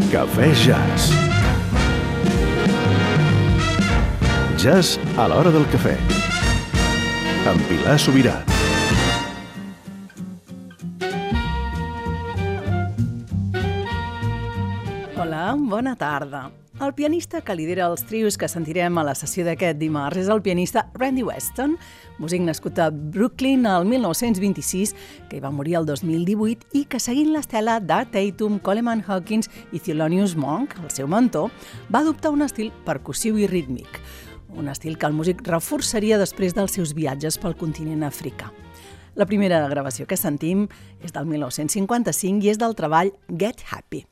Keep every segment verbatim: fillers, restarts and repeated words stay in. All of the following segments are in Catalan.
Cafè Jazz. Jazz a l'hora del cafè. Amb Pilar Sobirà. Hola, bona tarda. El pianista que lidera els trios que sentirem a la sessió d'aquest dimarts és el pianista Randy Weston, músic nascut a Brooklyn el mil nou-cents vint-i-sis, que hi va morir el dos mil divuit i que, seguint l'estela d'Art Tatum, Coleman Hawkins i Thelonious Monk, el seu mentor, va adoptar un estil percussiu i rítmic, un estil que el músic reforçaria després dels seus viatges pel continent africà. La primera gravació que sentim és del mil nou-cents cinquanta-cinc i és del treball Get Happy.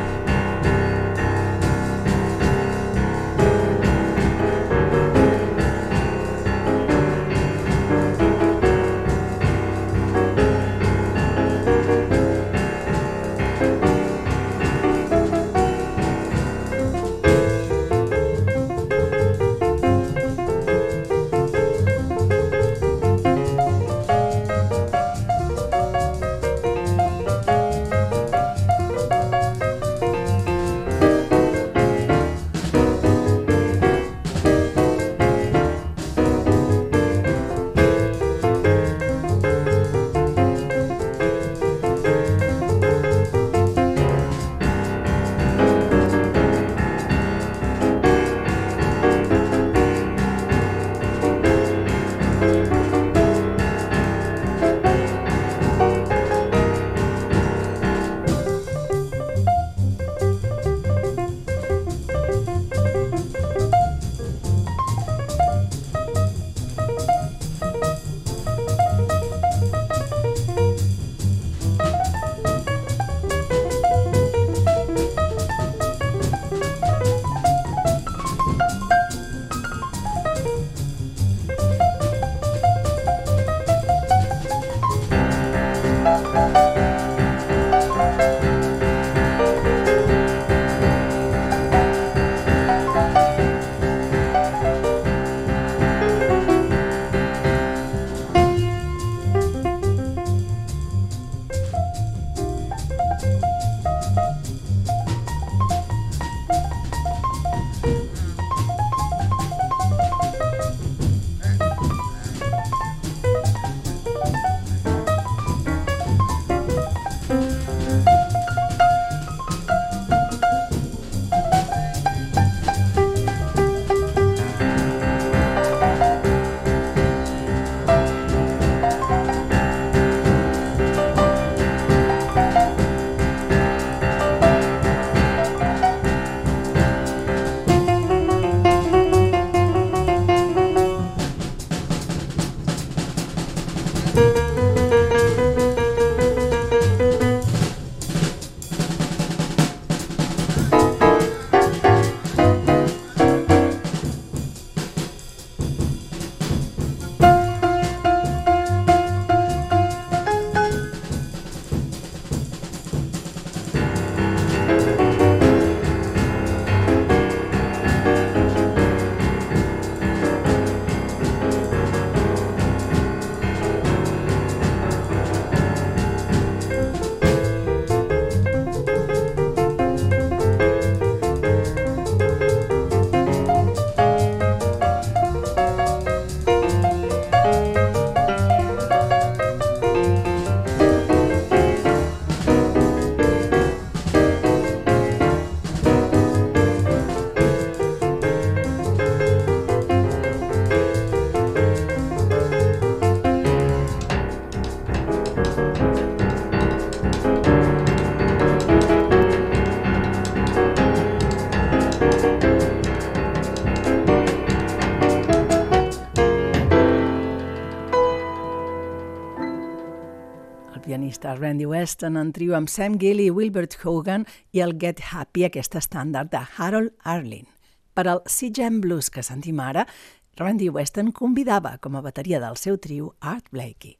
pianista Randy Weston en trio amb Sam Gilly, Wilbert Hogan i el Get Happy, aquest estàndard de Harold Arlen. Per al Sea Jam Blues que sentim ara, Randy Weston convidava com a bateria del seu trio Art Blakey.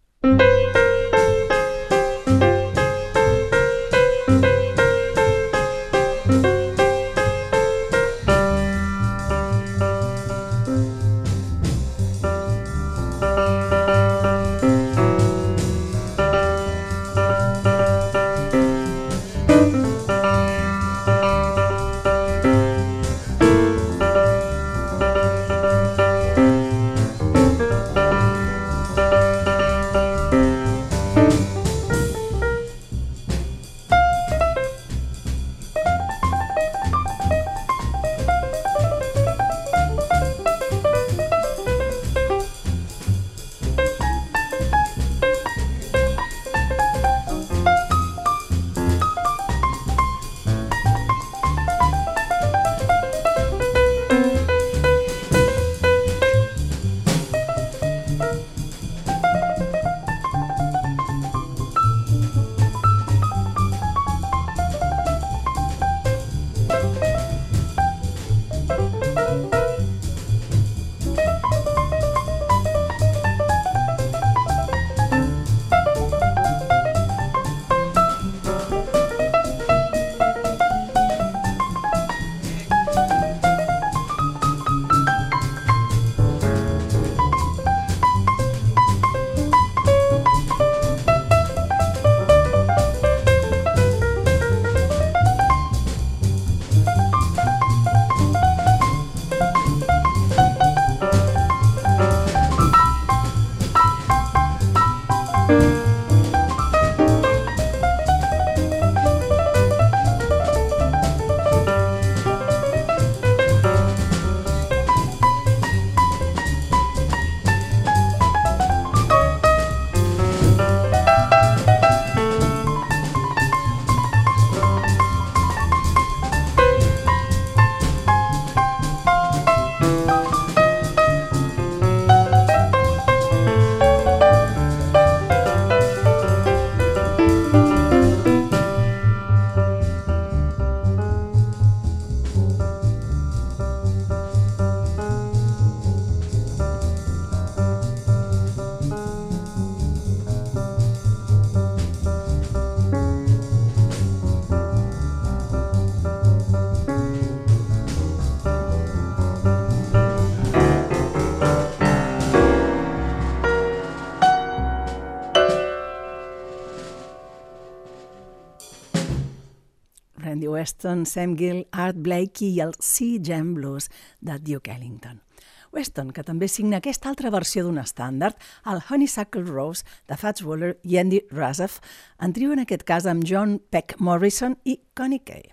Randy Weston, Sam Gill, Art Blakey i el Sea Jam Blues de Duke Ellington. Weston, que també signa aquesta altra versió d'un estàndard, el Honeysuckle Rose de Fats Waller i Andy Razaf, en trio en aquest cas amb John Peck Morrison i Connie Kay.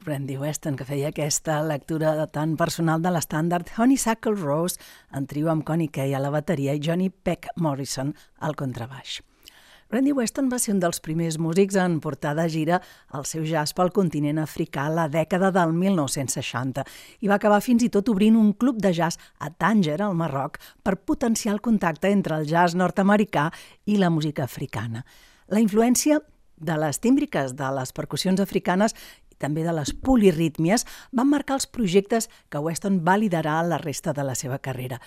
Randy Weston, que feia aquesta lectura tan personal de l'estàndard Honeysuckle Rose, en trio amb Connie Kay a la bateria i Johnny Peck Morrison al contrabaix. Randy Weston va ser un dels primers músics en portar de gira el seu jazz pel continent africà a la dècada del mil nou-cents seixanta i va acabar fins i tot obrint un club de jazz a Tànger, al Marroc, per potenciar el contacte entre el jazz nord-americà i la música africana. La influència de les tímbriques de les percussions africanes i també de les polirítmies van marcar els projectes que Weston va liderar la resta de la seva carrera.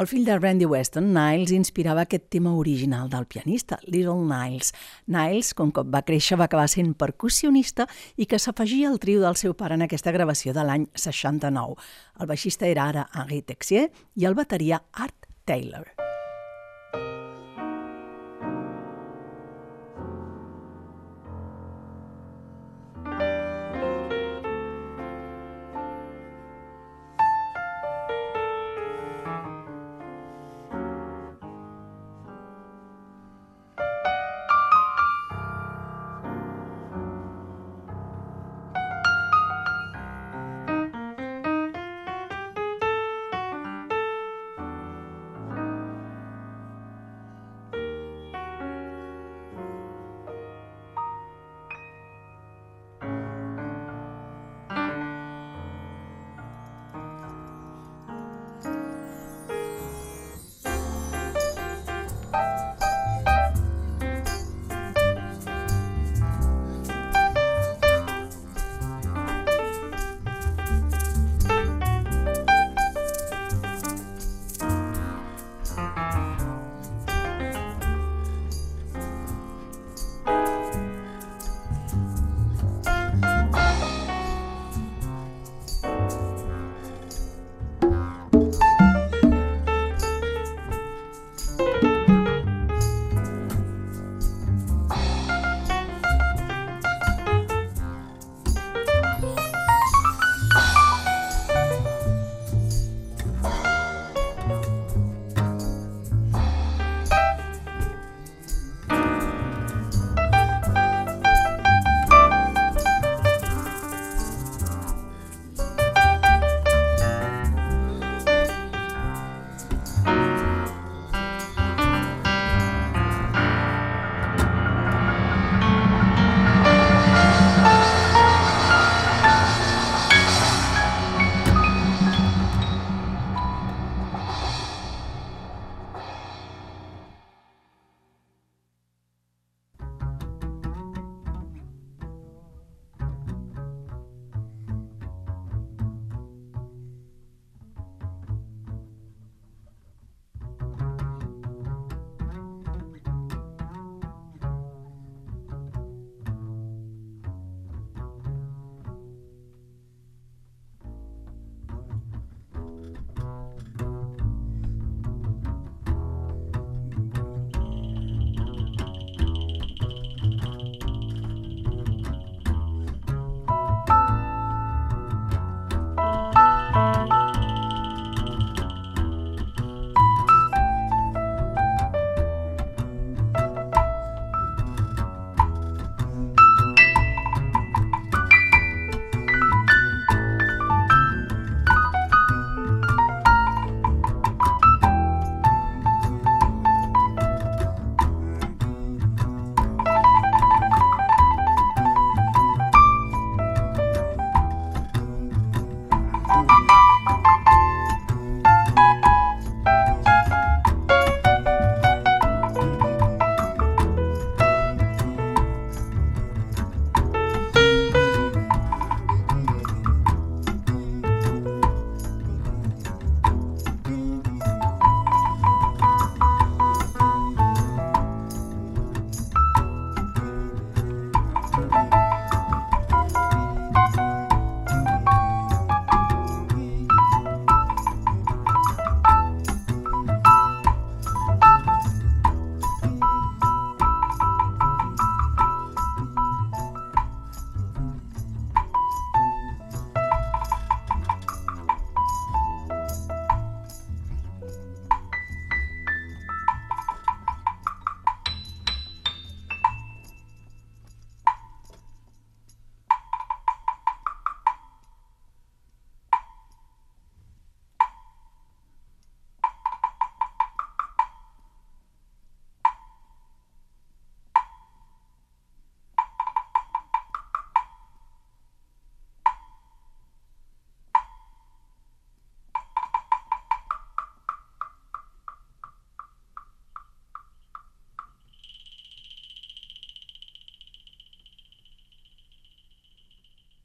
El fill de Randy Weston, Niles, inspirava aquest tema original del pianista, Little Niles. Niles, com que va créixer, va acabar sent percussionista i que s'afegia al trio del seu pare en aquesta gravació de l'any seixanta-nou. El baixista era ara Henri Texier i el bateria Art Taylor.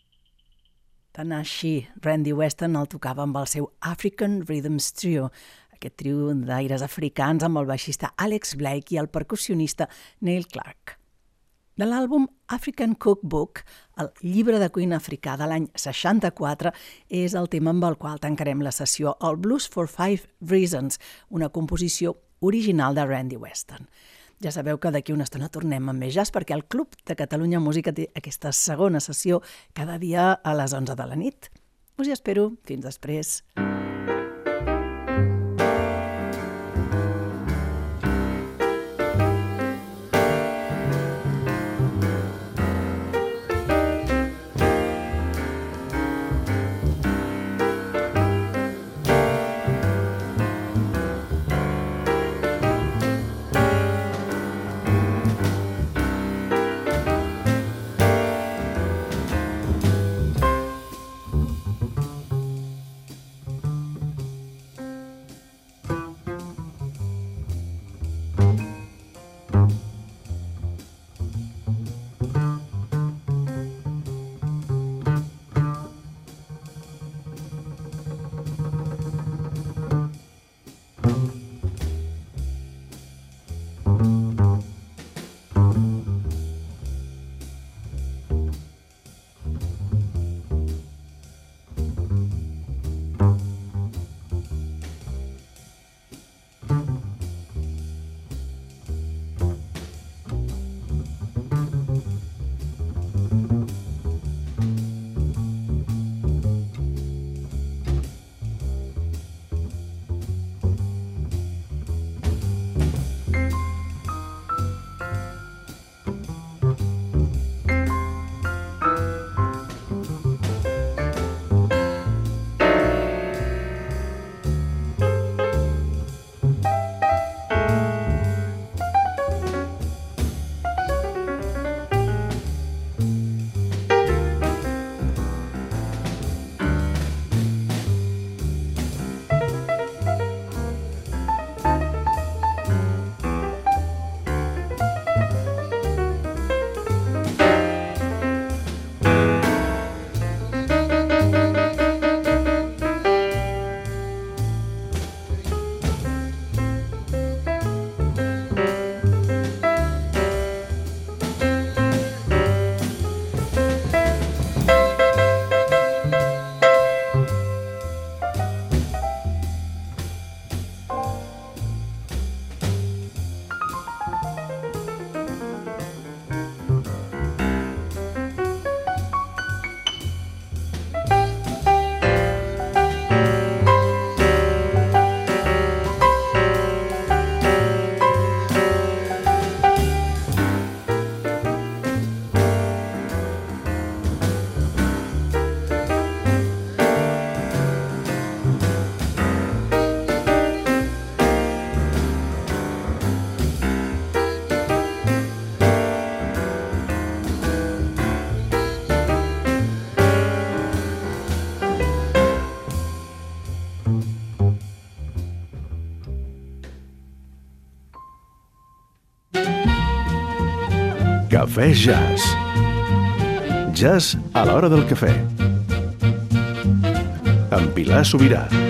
Va anar així. Randy Weston el tocava amb el seu African Rhythms Trio, aquest trio d'aires africans amb el baixista Alex Blake i el percussionista Neil Clark. De l'àlbum African Cookbook, el llibre de cuina africà de l'any seixanta-quatre, és el tema amb el qual tancarem la sessió, el Blues for Five Reasons, una composició original de Randy Weston. Ja sabeu que d'aquí una estona tornem amb més jazz perquè el Club de Catalunya Música té aquesta segona sessió cada dia a les onze de la nit. Us hi espero. Fins després. Cafè Jazz. Jazz a l'hora del cafè. Amb Pilar Sobirà.